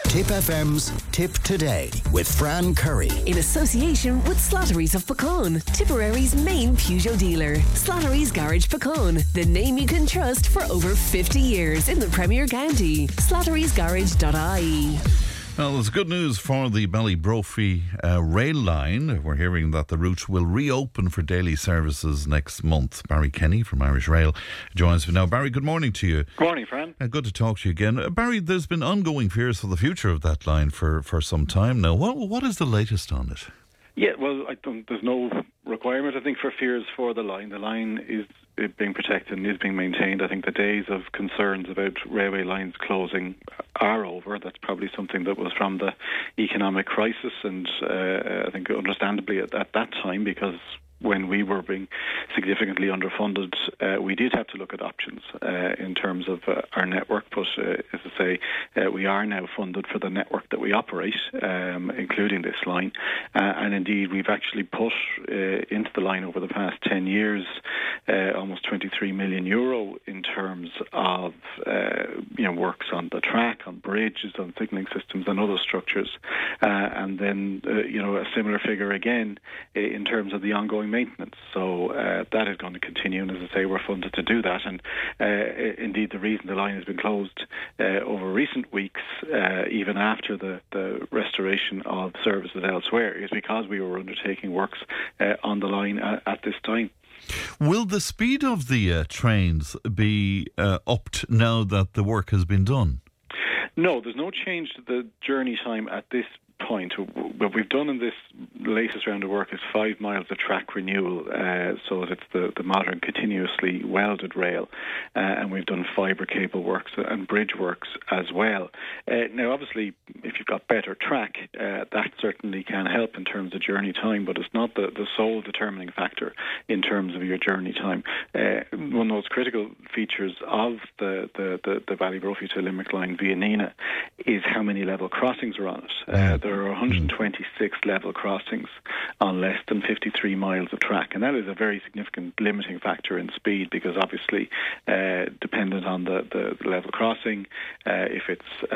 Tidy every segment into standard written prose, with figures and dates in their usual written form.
Tip FM's Tip Today with Fran Curry. In association with Slattery's of Pecan, Tipperary's main Peugeot dealer. Slattery's Garage Pecan, the name you can trust for over 50 years in the Premier County. Slattery'sGarage.ie. Well, there's good news for the Ballybrophy rail line. We're hearing that the route will reopen for daily services next month. Barry Kenny from Irish Rail joins me now. Barry, good morning to you. Good morning, Fran. Good to talk to you again. Barry, there's been ongoing fears for the future of that line for some time now. What is the latest on it? Yeah, well, there's no requirement, I think, for fears for the line. The line is being protected and is being maintained. I think the days of concerns about railway lines closing are over. That's probably something that was from the economic crisis, and I think understandably at that time, because when we were being significantly underfunded, we did have to look at options in terms of our network. But as I say, we are now funded for the network that we operate, including this line. And indeed, we've actually put into the line over the past 10 years almost €23 million in terms of works on the track, on bridges, on signalling systems and other structures. And then, a similar figure again in terms of the ongoing maintenance. So that is going to continue, and as I say, we're funded to do that. And indeed, the reason the line has been closed over recent weeks, even after the restoration of services elsewhere, is because we were undertaking works on the line at this time. Will the speed of the trains be upped now that the work has bin done? No, there's no change to the journey time at this point. What we've done in this latest round of work is 5 miles of track renewal, so that it's the modern continuously welded rail, and we've done fibre cable works and bridge works as well. Now, obviously, if you've got better track, that certainly can help in terms of journey time, but it's not the sole determining factor in terms of your journey time. One of those critical features of the Ballybrophy to Limerick line via Neenah is how many level crossings are on it. There are 126 level crossings on less than 53 miles of track, and that is a very significant limiting factor in speed, because obviously dependent on the level crossing, if it's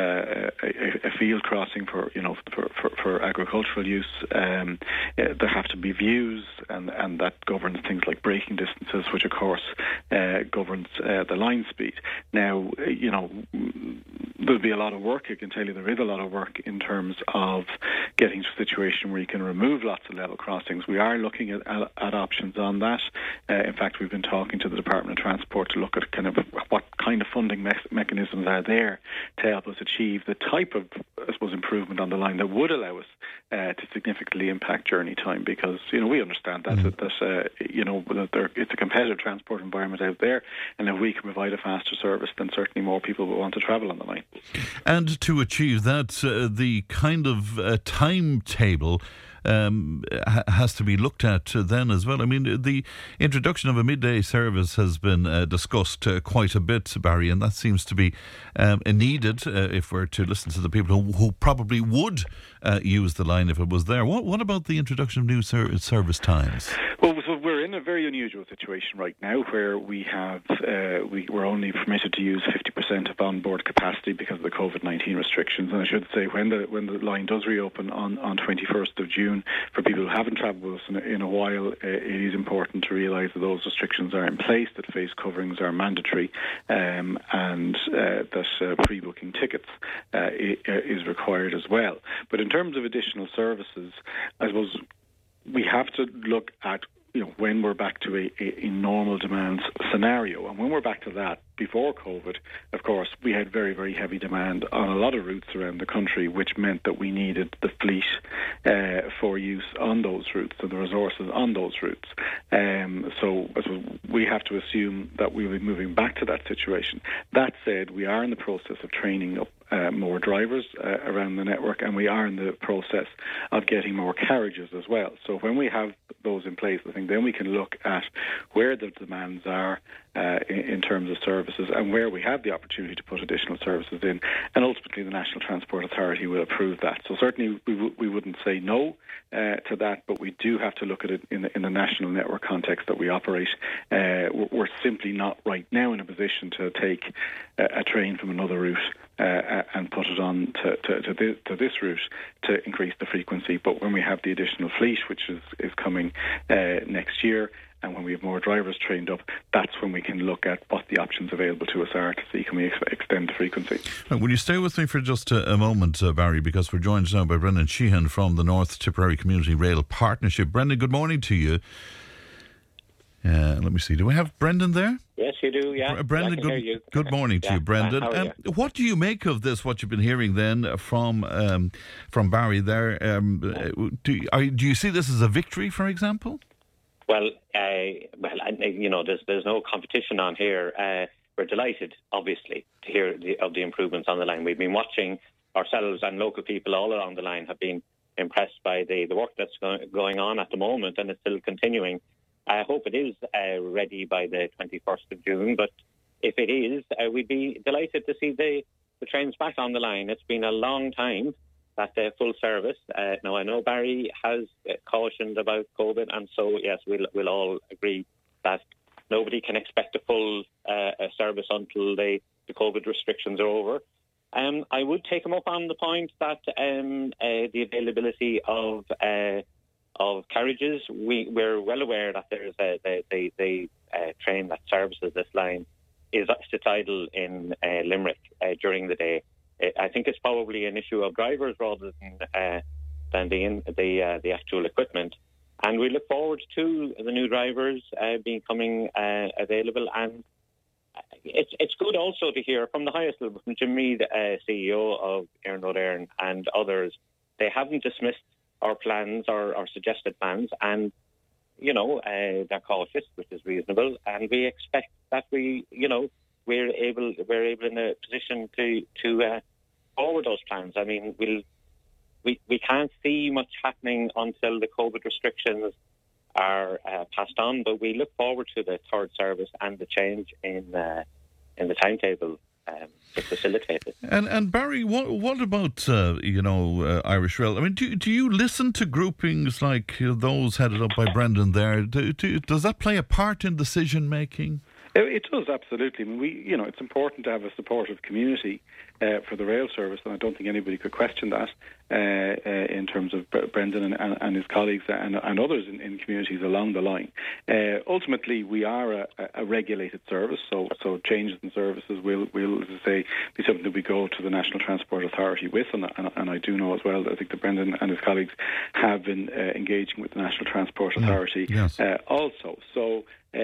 a field crossing for agricultural use, there have to be views, and that governs things like braking distances, which of course governs the line speed. Now, there'll be a lot of work. I can tell you there is a lot of work in terms of getting to a situation where you can remove lots of level crossings. We are looking at options on that. In fact, we've been talking to the Department of Transport to look at what kind of funding mechanisms are there to help us achieve the type of, I suppose, improvement on the line that would allow us to significantly impact journey time, because we understand that it's a competitive transport environment out there, and if we can provide a faster service, then certainly more people will want to travel on the line. And to achieve that, the kind of timetable has to be looked at then as well. I mean, the introduction of a midday service has been discussed quite a bit, Barry, and that seems to be needed if we're to listen to the people who probably would use the line if it was there. What about the introduction of new service times? Well, so we're in a very unusual situation right now, where we're only permitted to use 50% of onboard capacity because of the COVID-19 restrictions. And I should say, when the line does reopen on 21st of June, for people who haven't travelled with us in a while, it is important to realise that those restrictions are in place, that face coverings are mandatory, and that pre-booking tickets is required as well. But in terms of additional services, I suppose we have to look at when we're back to a normal demand scenario. And when we're back to that, before COVID, of course, we had very, very heavy demand on a lot of routes around the country, which meant that we needed the fleet for use on those routes and the resources on those routes. So we have to assume that we'll be moving back to that situation. That said, we are in the process of training up more drivers around the network, and we are in the process of getting more carriages as well. So when we have those in place, I think then we can look at where the demands are in terms of services, and where we have the opportunity to put additional services in, and ultimately the National Transport Authority will approve that. So certainly we wouldn't say no to that, but we do have to look at it in the national network context that we operate. We're simply not right now in a position to take a train from another route and put it on to this route to increase the frequency. But when we have the additional fleet, which is coming next year, and when we have more drivers trained up, that's when we can look at what the options available to us are to see can we extend the frequency. Will you stay with me for just a moment, Barry, because we're joined now by Brendan Sheehan from the North Tipperary Community Rail Partnership. Brendan, good morning to you. Let me see. Do we have Brendan there? Yes, you do, yeah. Brendan, good morning to you, Brendan. How are you? What do you make of this, what you've been hearing then from Barry there? Do you see this as a victory, for example? Well, there's no competition on here. We're delighted, obviously, to hear of the improvements on the line. We've been watching ourselves, and local people all along the line have been impressed by the work that's going on at the moment, and it's still continuing. I hope it is ready by the 21st of June, but if it is, we'd be delighted to see the trains back on the line. It's been a long time that full service. Now, I know Barry has cautioned about COVID, and so, yes, we'll all agree that nobody can expect a full service until the COVID restrictions are over. I would take him up on the point that the availability of carriages, we're well aware that there's the train that services this line sits idle in Limerick during the day. I think it's probably an issue of drivers rather than the actual equipment. And we look forward to the new drivers becoming available. And it's good also to hear from the highest level, from Jim Mead, CEO of Iarnród Éireann, and others. They haven't dismissed our plans or our suggested plans, and they're cautious, which is reasonable, and we expect that we're able in a position to forward those plans. I mean, we can't see much happening until the COVID restrictions are passed on, but we look forward to the third service and the change in the timetable to facilitate it. And Barry, what about Irish Rail? I mean, do you listen to groupings like those headed up by Brendan there? Does that play a part in decision making? It does, absolutely. I mean, it's important to have a supportive community for the rail service, and I don't think anybody could question that in terms of Brendan and his colleagues and others in communities along the line. Ultimately, we are a regulated service, so changes in services will, as I say, be something that we go to the National Transport Authority with, and I do know as well that I think that Brendan and his colleagues have been engaging with the National Transport Authority also. So,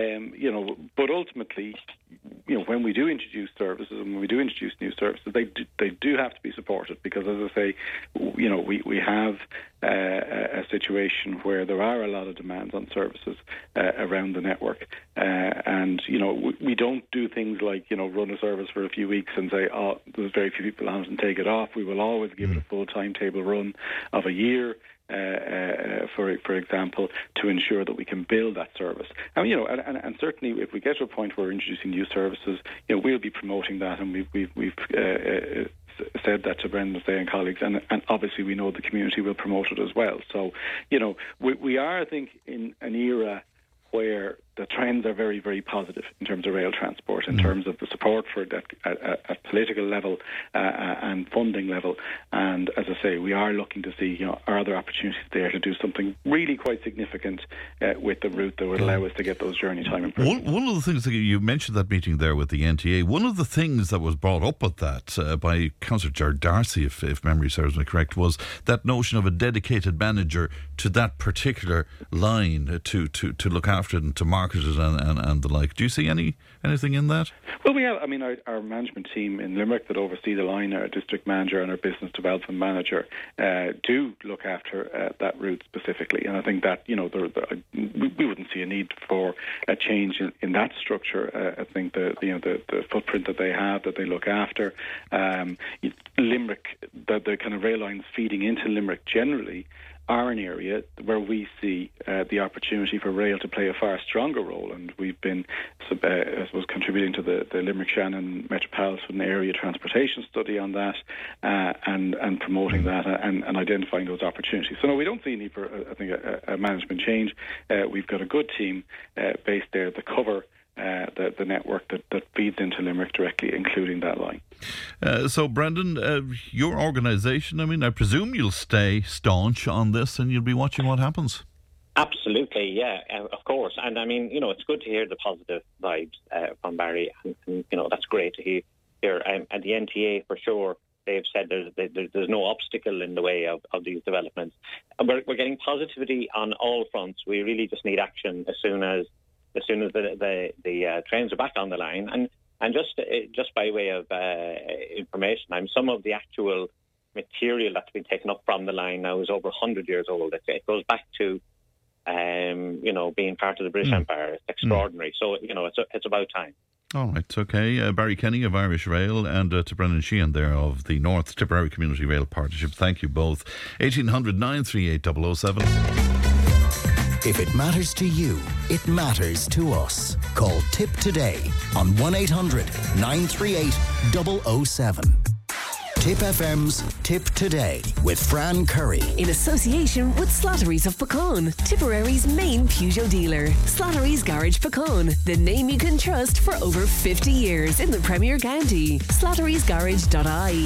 but ultimately, when we do introduce services and when we do introduce new services, they do have to be supported, because, as I say, we have a situation where there are a lot of demands on services around the network, and we don't do things like run a service for a few weeks and say, there's very few people on it and take it off. We will always give it a full timetable run of a year. For example, to ensure that we can build that service, and certainly if we get to a point where we're introducing new services, we'll be promoting that, and we've said that to Brendan Day and colleagues, and obviously we know the community will promote it as well. So, we are, I think, in an era where the trends are very, very positive in terms of rail transport, in terms of the support for it at political level and funding level. And as I say, we are looking to see, are there opportunities there to do something really quite significant with the route that would allow us to get those journey time improvements. One of the things that you mentioned, that meeting there with the NTA, one of the things that was brought up at that by Councillor Gerard Darcy, if memory serves me correct, was that notion of a dedicated manager to that particular line to look after it and to market it and the like. Do you see anything in that? Well, we have. I mean, our management team in Limerick that oversee the line, our district manager and our business development manager, do look after that route specifically. And I think that we wouldn't see a need for a change in that structure. I think the footprint that they have, that they look after, Limerick, the kind of rail lines feeding into Limerick generally are an area where we see the opportunity for rail to play a far stronger role, and we've been, I suppose, contributing to the Limerick-Shannon Metropolitan Area Transportation Study on that, and promoting that and identifying those opportunities. So no, we don't see a need for, I think, a management change. We've got a good team based there that cover the network that feeds into Limerick directly, including that line. So, Brendan, your organisation, I mean, I presume you'll stay staunch on this and you'll be watching what happens. Absolutely, yeah, of course. And I mean, it's good to hear the positive vibes from Barry, and that's great to hear. And the NTA, for sure, they've said there's no obstacle in the way of these developments. And we're getting positivity on all fronts. We really just need action as soon as the trains are back on the line. And just by way of information, some of the actual material that's been taken up from the line now is over 100 years old. It goes back to being part of the British Empire. It's extraordinary. So it's about time. All right, okay. Barry Kenny of Irish Rail and to Brendan Sheehan there of the North Tipperary Community Rail Partnership. Thank you both. 1800 938 007. If it matters to you, it matters to us. Call Tip today on 1-800-938 007. Tip FM's Tip Today with Fran Curry. In association with Slattery's of Pecan, Tipperary's main Peugeot dealer. Slattery's Garage Pecan, the name you can trust for over 50 years in the Premier County. Slattery'sGarage.ie